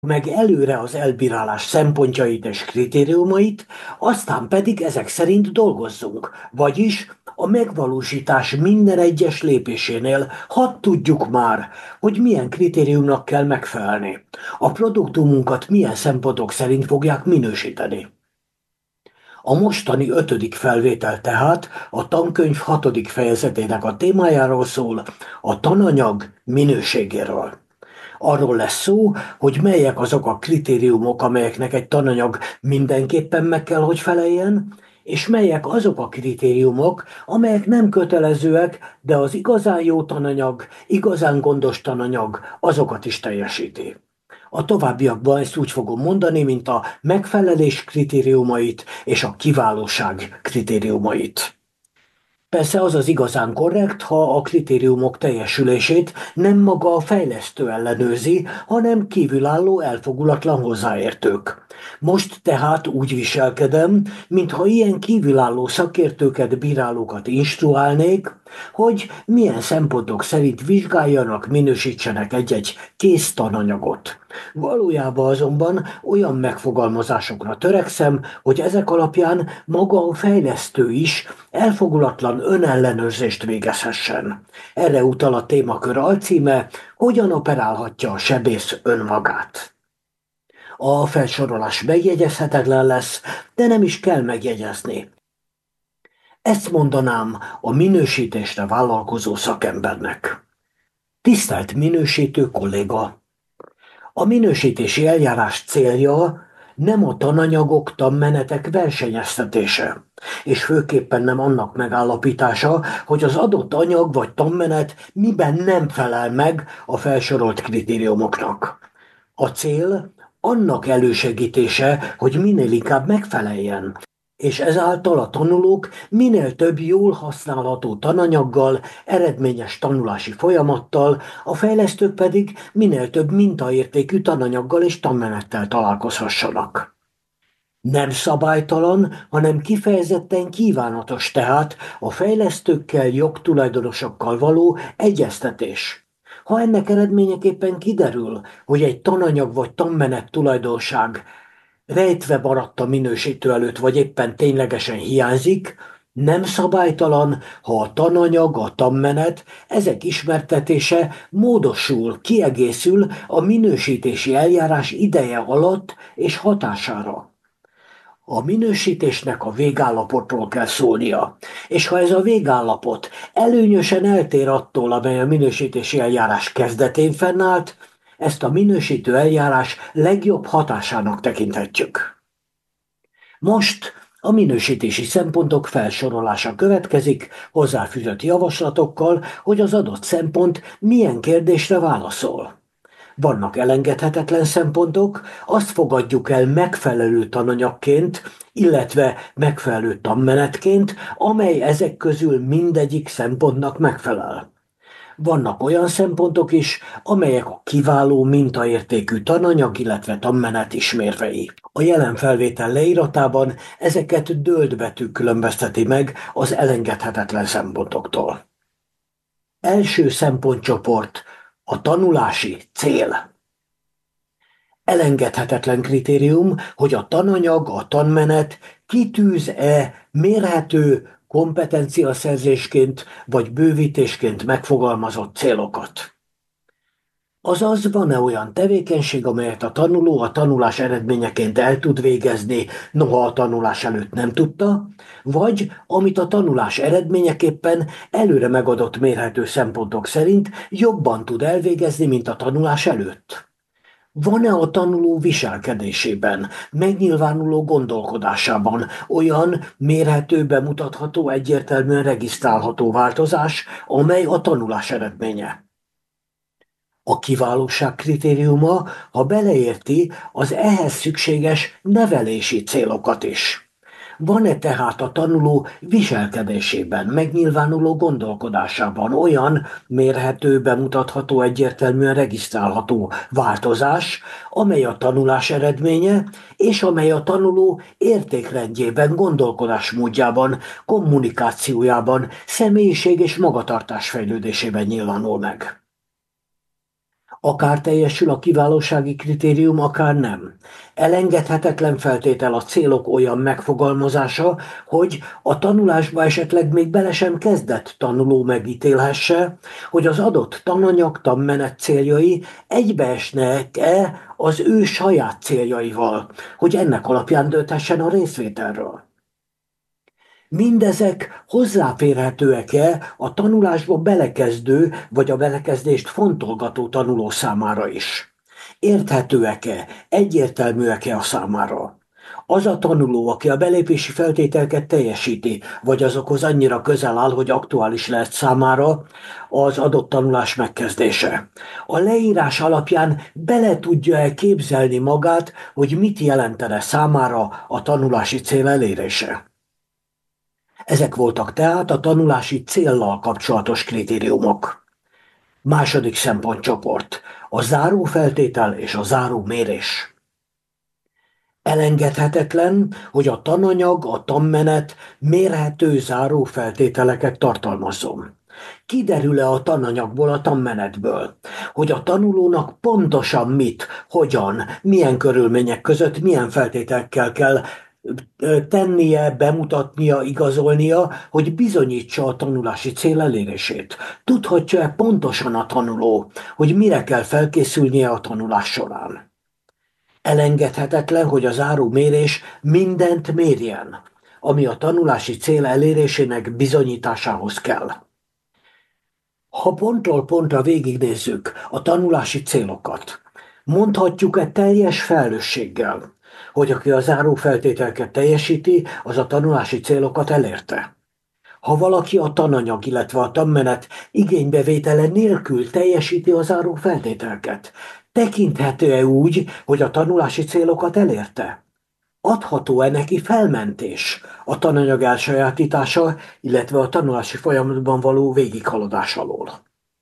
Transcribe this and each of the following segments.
meg előre az elbírálás szempontjait és kritériumait, aztán pedig ezek szerint dolgozzunk. Vagyis a megvalósítás minden egyes lépésénél hadd tudjuk már, hogy milyen kritériumnak kell megfelelni. A produktumunkat milyen szempontok szerint fogják minősíteni. A mostani ötödik felvétel tehát a tankönyv hatodik fejezetének a témájáról szól, a tananyag minőségéről. Arról lesz szó, hogy melyek azok a kritériumok, amelyeknek egy tananyag mindenképpen meg kell, hogy feleljen, és melyek azok a kritériumok, amelyek nem kötelezőek, de az igazán jó tananyag, igazán gondos tananyag azokat is teljesíti. A továbbiakban ezt úgy fogom mondani, mint a megfelelés kritériumait és a kiválóság kritériumait. Persze az az igazán korrekt, ha a kritériumok teljesülését nem maga a fejlesztő ellenőrzi, hanem kívülálló elfogulatlan hozzáértők. Most tehát úgy viselkedem, mintha ilyen kívülálló szakértőket, bírálókat instruálnék, hogy milyen szempontok szerint vizsgáljanak, minősítsenek egy-egy kész tananyagot. Valójában azonban olyan megfogalmazásokra törekszem, hogy ezek alapján maga a fejlesztő is elfogulatlan önellenőrzést végezhessen. Erre utal a témakör alcíme, hogyan operálhatja a sebész önmagát. A felsorolás megjegyezhetetlen lesz, de nem is kell megjegyezni. Ezt mondanám a minősítésre vállalkozó szakembernek. Tisztelt minősítő kolléga! A minősítési eljárás célja nem a tananyagok, tanmenetek versenyeztetése, és főképpen nem annak megállapítása, hogy az adott anyag vagy tanmenet miben nem felel meg a felsorolt kritériumoknak. A cél annak elősegítése, hogy minél inkább megfeleljen, és ezáltal a tanulók minél több jól használható tananyaggal, eredményes tanulási folyamattal, a fejlesztők pedig minél több mintaértékű tananyaggal és tanmenettel találkozhassanak. Nem szabálytalan, hanem kifejezetten kívánatos tehát a fejlesztőkkel, jogtulajdonosokkal való egyeztetés. Ha ennek eredményeképpen kiderül, hogy egy tananyag vagy tanmenet tulajdonság rejtve maradt a minősítő előtt, vagy éppen ténylegesen hiányzik, nem szabálytalan, ha a tananyag, a tanmenet, ezek ismertetése módosul, kiegészül a minősítési eljárás ideje alatt és hatására. A minősítésnek a végállapotról kell szólnia, és ha ez a végállapot előnyösen eltér attól, amely a minősítési eljárás kezdetén fennállt, ezt a minősítő eljárás legjobb hatásának tekinthetjük. Most a minősítési szempontok felsorolása következik, hozzáfűzött javaslatokkal, hogy az adott szempont milyen kérdésre válaszol. Vannak elengedhetetlen szempontok, azt fogadjuk el megfelelő tananyagként, illetve megfelelő tanmenetként, amely ezek közül mindegyik szempontnak megfelel. Vannak olyan szempontok is, amelyek a kiváló mintaértékű tananyag, illetve tanmenet ismérvei. A jelen felvétel leíratában ezeket dölt betű különbözteti meg az elengedhetetlen szempontoktól. Első szempontcsoport a tanulási cél. Elengedhetetlen kritérium, hogy a tananyag, a tanmenet kitűz-e mérhető kompetenciaszerzésként vagy bővítésként megfogalmazott célokat. Azaz van-e olyan tevékenység, amelyet a tanuló a tanulás eredményeként el tud végezni, noha a tanulás előtt nem tudta, vagy amit a tanulás eredményeképpen előre megadott mérhető szempontok szerint jobban tud elvégezni, mint a tanulás előtt. Van-e a tanuló viselkedésében, megnyilvánuló gondolkodásában olyan mérhető, bemutatható, egyértelműen regisztrálható változás, amely a tanulás eredménye? A kiválóság kritériuma, ha beleérti az ehhez szükséges nevelési célokat is. Van-e tehát a tanuló viselkedésében, megnyilvánuló gondolkodásában olyan mérhető, bemutatható, egyértelműen regisztrálható változás, amely a tanulás eredménye, és amely a tanuló értékrendjében, gondolkodásmódjában, kommunikációjában, személyiség és magatartás fejlődésében nyilvánul meg? Akár teljesül a kiválósági kritérium, akár nem. Elengedhetetlen feltétel a célok olyan megfogalmazása, hogy a tanulásba esetleg még bele sem kezdett tanuló megítélhesse, hogy az adott tananyag, tanmenet céljai egybeesnek-e az ő saját céljaival, hogy ennek alapján dönthessen a részvételről. Mindezek hozzáférhetőek-e a tanulásba belekezdő vagy a belekezdést fontolgató tanuló számára is? Érthetőek-e, egyértelműek-e a számára? Az a tanuló, aki a belépési feltételeket teljesíti, vagy azokhoz annyira közel áll, hogy aktuális lehet számára az adott tanulás megkezdése. A leírás alapján bele tudja-e képzelni magát, hogy mit jelentene számára a tanulási cél elérése? Ezek voltak tehát a tanulási céllal kapcsolatos kritériumok. Második szempontcsoport. A zárófeltétel és a zárómérés. Elengedhetetlen, hogy a tananyag, a tanmenet mérhető zárófeltételeket tartalmazzon. Kiderül-e a tananyagból, a tanmenetből, hogy a tanulónak pontosan mit, hogyan, milyen körülmények között, milyen feltételekkel kell tennie, bemutatnia, igazolnia, hogy bizonyítsa a tanulási cél elérését. Tudhatja-e pontosan a tanuló, hogy mire kell felkészülnie a tanulás során? Elengedhetetlen, hogy a zárómérés mindent mérjen, ami a tanulási cél elérésének bizonyításához kell. Ha pontról pontra végignézzük a tanulási célokat, mondhatjuk-e teljes felelősséggel, hogy aki a zárófeltételeket teljesíti, az a tanulási célokat elérte? Ha valaki a tananyag, illetve a tanmenet igénybevétele nélkül teljesíti a zárófeltételeket, tekinthető-e úgy, hogy a tanulási célokat elérte? Adható-e neki felmentés a tananyag elsajátítása, illetve a tanulási folyamatban való végighaladás alól?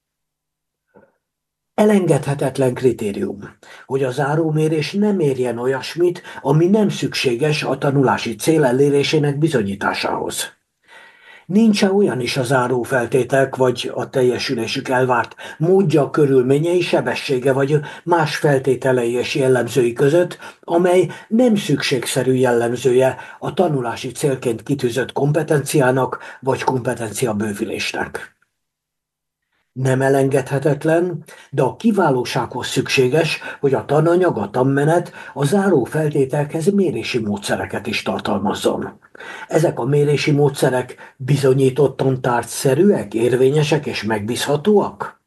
Elengedhetetlen kritérium, hogy a zárómérés nem érjen olyasmit, ami nem szükséges a tanulási cél elérésének bizonyításához. Nincs-e olyan is a zárófeltételek vagy a teljesülésük elvárt módja, körülményei, sebessége vagy más feltételei és jellemzői között, amely nem szükségszerű jellemzője a tanulási célként kitűzött kompetenciának vagy kompetencia bővülésnek? Nem elengedhetetlen, de a kiválósághoz szükséges, hogy a tananyag, a tanmenet a záró feltételekhez mérési módszereket is tartalmazzon. Ezek a mérési módszerek bizonyítottan tárgyszerűek, érvényesek és megbízhatóak?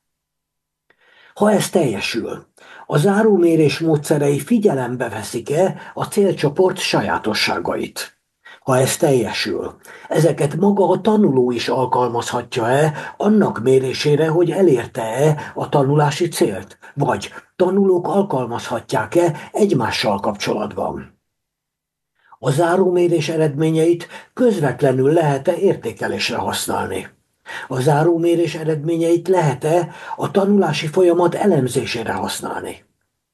Ha ez teljesül, a zárómérés módszerei figyelembe veszik-e a célcsoport sajátosságait? Ha ez teljesül, ezeket maga a tanuló is alkalmazhatja-e annak mérésére, hogy elérte-e a tanulási célt, vagy tanulók alkalmazhatják-e egymással kapcsolatban? A zárómérés eredményeit közvetlenül lehet-e értékelésre használni? A zárómérés eredményeit lehet-e a tanulási folyamat elemzésére használni?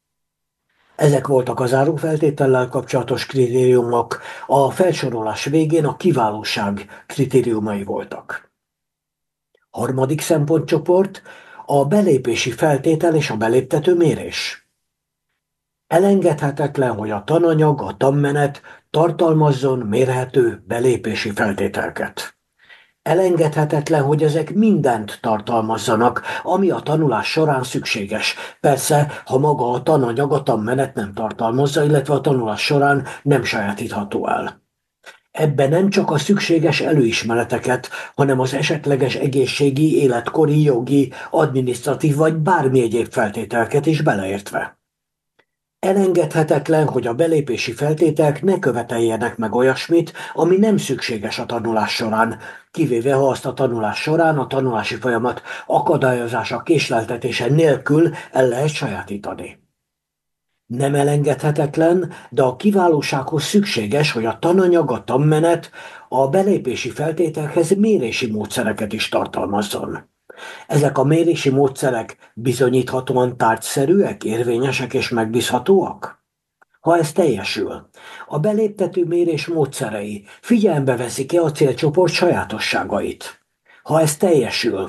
Ezek voltak a zárófeltétellel kapcsolatos kritériumok, a felsorolás végén a kiválóság kritériumai voltak. Harmadik szempontcsoport a belépési feltétel és a beléptető mérés. Elengedhetetlen, hogy a tananyag, a tanmenet tartalmazzon mérhető belépési feltételeket. Elengedhetetlen, hogy ezek mindent tartalmazzanak, ami a tanulás során szükséges. Persze, ha maga a tananyag, a tanmenet nem tartalmazza, illetve a tanulás során nem sajátítható el. Ebben nem csak a szükséges előismereteket, hanem az esetleges egészségi, életkori, jogi, adminisztratív vagy bármi egyéb feltételeket is beleértve. Elengedhetetlen, hogy a belépési feltételek ne követeljenek meg olyasmit, ami nem szükséges a tanulás során, kivéve ha azt a tanulás során a tanulási folyamat akadályozása, késleltetése nélkül el lehet sajátítani. Nem elengedhetetlen, de a kiválósághoz szükséges, hogy a tananyag, a tanmenet a belépési feltételekhez mérési módszereket is tartalmazzon. Ezek a mérési módszerek bizonyíthatóan tárgyszerűek, érvényesek és megbízhatóak? Ha ez teljesül, a beléptető mérés módszerei figyelembe veszik-e a célcsoport sajátosságait? Ha ez teljesül,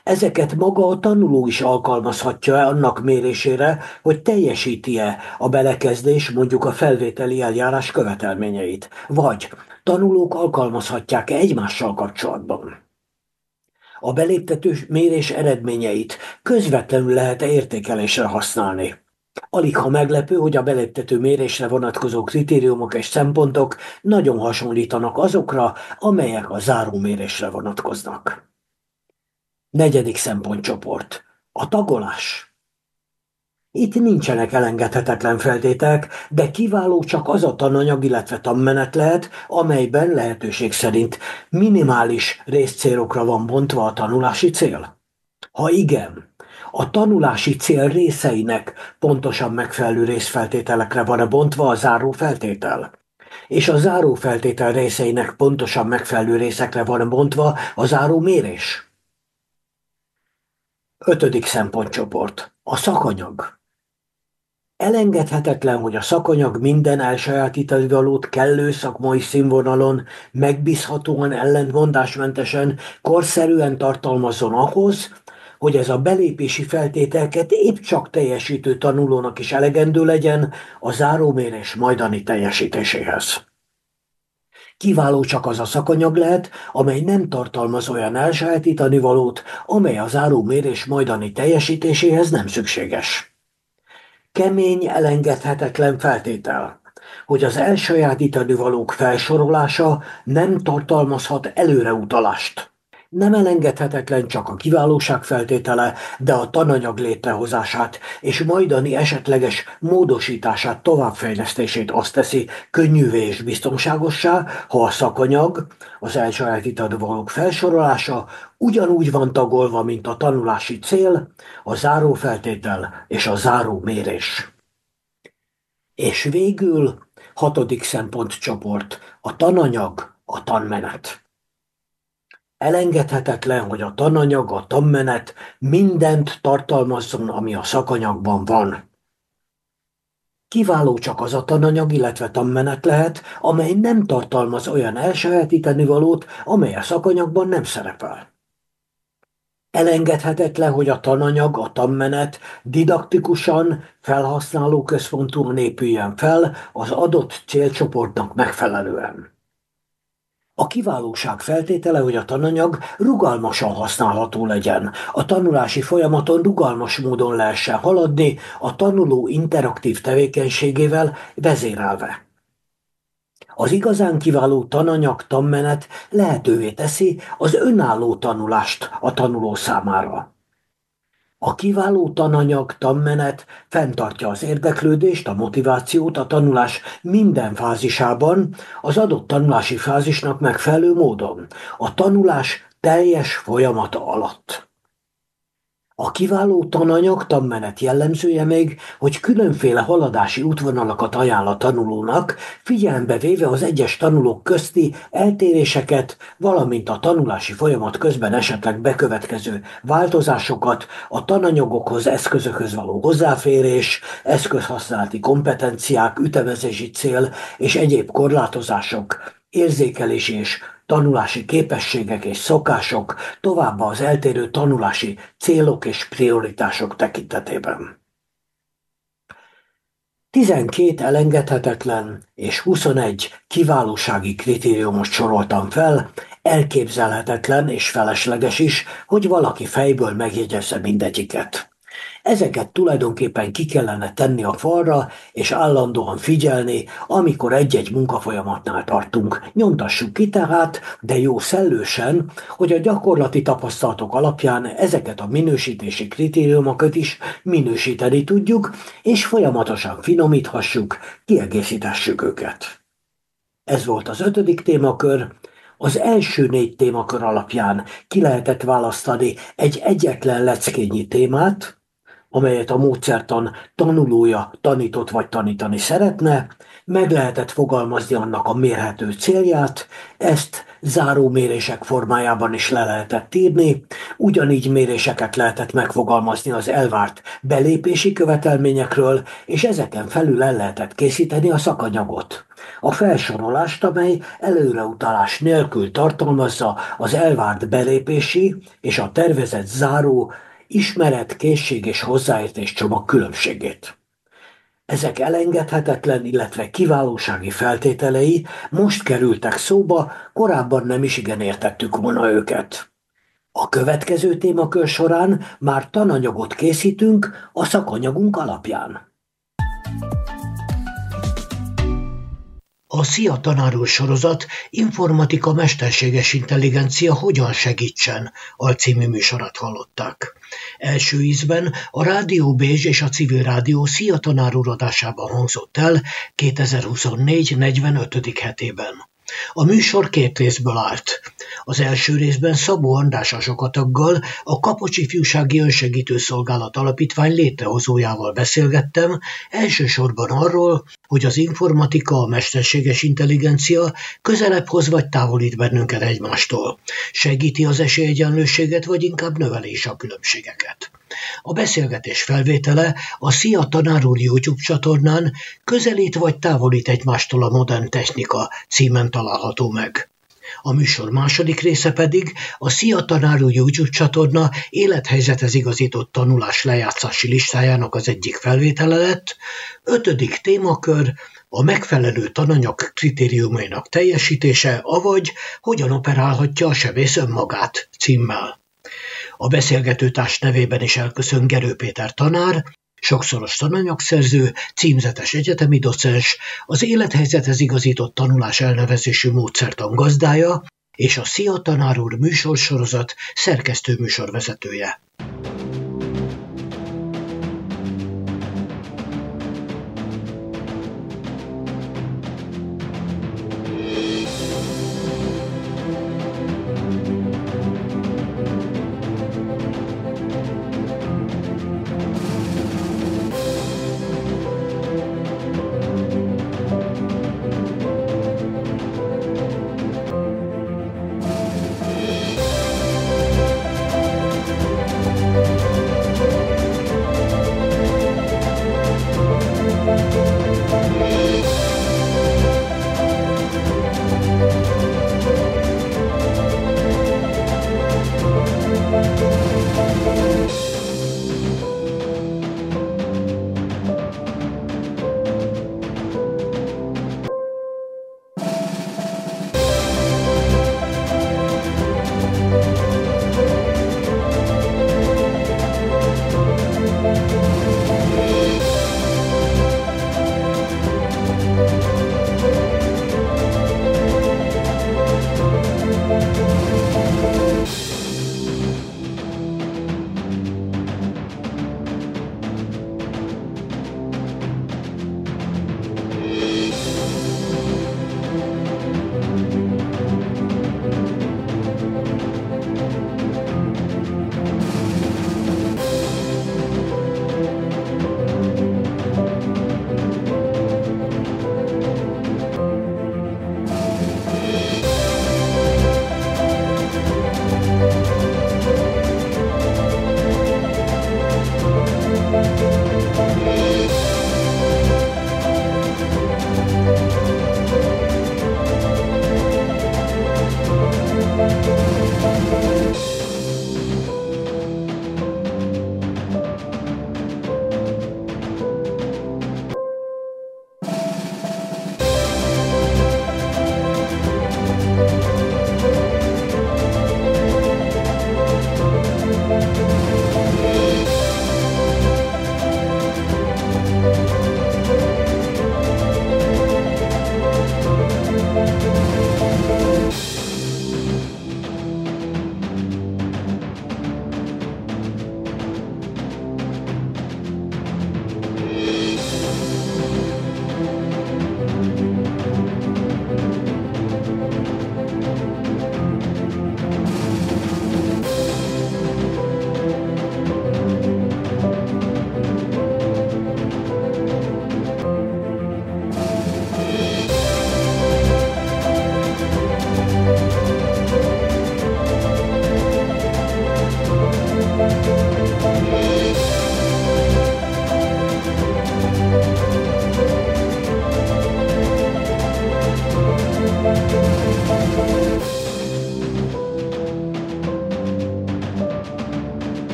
Ezeket maga a tanuló is alkalmazhatja annak mérésére, hogy teljesíti-e a belekezdés mondjuk a felvételi eljárás követelményeit, vagy tanulók alkalmazhatják-e egymással kapcsolatban. A beléptető mérés eredményeit közvetlenül lehet értékelésre használni. Aligha meglepő, hogy a beléptető mérésre vonatkozó kritériumok és szempontok nagyon hasonlítanak azokra, amelyek a zárómérésre vonatkoznak. Negyedik szempontcsoport. A tagolás. Itt nincsenek elengedhetetlen feltételek, de kiváló csak az a tananyag, illetve tanmenet lehet, amelyben lehetőség szerint minimális részcélokra van bontva a tanulási cél. Ha igen, a tanulási cél részeinek pontosan megfelelő részfeltételekre van bontva a záró feltétel, és a záró feltétel részeinek pontosan megfelelő részekre van bontva a záró mérés. Ötödik szempontcsoport. A szakanyag. Elengedhetetlen, hogy a szakanyag minden elsajátítani valót kellő szakmai színvonalon, megbízhatóan, ellentmondásmentesen, korszerűen tartalmazzon ahhoz, hogy ez a belépési feltételeket épp csak teljesítő tanulónak is elegendő legyen a zárómérés majdani teljesítéséhez. Kiváló csak az a szakanyag lehet, amely nem tartalmaz olyan elsajátítani valót, amely a zárómérés majdani teljesítéséhez nem szükséges. Kemény, elengedhetetlen feltétel, hogy az elsajátítani valók felsorolása nem tartalmazhat előreutalást. Nem elengedhetetlen csak a kiválóság feltétele, de a tananyag létrehozását és majdani esetleges módosítását, továbbfejlesztését azt teszi könnyűvé és biztonságossá, ha a szakanyag, az elsajátítani valók felsorolása ugyanúgy van tagolva, mint a tanulási cél, a zárófeltétel és a zárómérés. És végül hatodik szempontcsoport, a tananyag, a tanmenet. Elengedhetetlen, hogy a tananyag, a tanmenet mindent tartalmazzon, ami a szakanyagban van. Kiváló csak az a tananyag, illetve tanmenet lehet, amely nem tartalmaz olyan elsajátítani valót, amely a szakanyagban nem szerepel. Elengedhetetlen, hogy a tananyag, a tanmenet didaktikusan, felhasználóközpontúan épüljen fel az adott célcsoportnak megfelelően. A kiválóság feltétele, hogy a tananyag rugalmasan használható legyen, a tanulási folyamaton rugalmas módon lehessen haladni, a tanuló interaktív tevékenységével vezérelve. Az igazán kiváló tananyag, tanmenet lehetővé teszi az önálló tanulást a tanuló számára. A kiváló tananyag, tanmenet fenntartja az érdeklődést, a motivációt a tanulás minden fázisában, az adott tanulási fázisnak megfelelő módon, a tanulás teljes folyamata alatt. A kiváló tananyag, tanmenet jellemzője még, hogy különféle haladási útvonalakat ajánl a tanulónak, figyelembe véve az egyes tanulók közti eltéréseket, valamint a tanulási folyamat közben esetleg bekövetkező változásokat, a tananyagokhoz, eszközökhöz való hozzáférés, eszközhasználati kompetenciák, ütemezési cél és egyéb korlátozások, érzékelési és tanulási képességek és szokások, továbbá az eltérő tanulási célok és prioritások tekintetében. 12 elengedhetetlen és 21 kiválósági kritériumot soroltam fel, elképzelhetetlen és felesleges is, hogy valaki fejből megjegyezze mindegyiket. Ezeket tulajdonképpen ki kellene tenni a falra, és állandóan figyelni, amikor egy-egy munkafolyamatnál tartunk. Nyomtassuk ki tehát, de jó szellősen, hogy a gyakorlati tapasztalatok alapján ezeket a minősítési kritériumokat is minősíteni tudjuk, és folyamatosan finomíthassuk, kiegészíthessük őket. Ez volt az 5. témakör. Az első 4 témakör alapján ki lehetett választani egy egyetlen leckényi témát, amelyet a módszertan tanulója tanított vagy tanítani szeretne, meg lehetett fogalmazni annak a mérhető célját, ezt zárómérések formájában is le lehetett írni, ugyanígy méréseket lehetett megfogalmazni az elvárt belépési követelményekről, és ezeken felül el lehetett készíteni a szakanyagot. A felsorolást, amely előreutalás nélkül tartalmazza az elvárt belépési és a tervezett záró ismeret, készség és hozzáértés csomag különbségét. Ezek elengedhetetlen, illetve kiválósági feltételei most kerültek szóba, korábban nem is igen értettük volna őket. A következő témakör során már tananyagot készítünk a szakanyagunk alapján. A Szia Tanár úr sorozat Informatika mesterséges intelligencia hogyan segítsen alcímű műsorát hallották. Első ízben a Rádió Bézs és a Civil Rádió Szia Tanár úr adásában hangzott el 2024. 45. hetében. A műsor két részből állt. Az első részben Szabó András Azsokataggal, a Kapocs Ifjúsági Önsegítő Szolgálat Alapítvány létrehozójával beszélgettem, elsősorban arról, hogy az informatika, a mesterséges intelligencia közelebb hoz vagy távolít bennünket egymástól. Segíti az esélyegyenlőséget, vagy inkább növeli is a különbségeket. A beszélgetés felvétele a Szia Tanár úr YouTube csatornán Közelít vagy távolít egymástól a modern technika címen található meg. A műsor második része pedig a Szia Tanár úr YouTube csatorna élethelyzethez igazított tanulás lejátszási listájának az egyik felvétele lett, 5. témakör a megfelelő tananyag kritériumainak teljesítése, avagy hogyan operálhatja a sebész önmagát címmel. A beszélgetőtárs nevében is elköszön Gerő Péter tanár, sokszoros tananyagszerző, címzetes egyetemi docens, az élethelyzethez igazított tanulás elnevezésű módszertan gazdája és a Szia Tanár úr műsorsorozat szerkesztő műsorvezetője.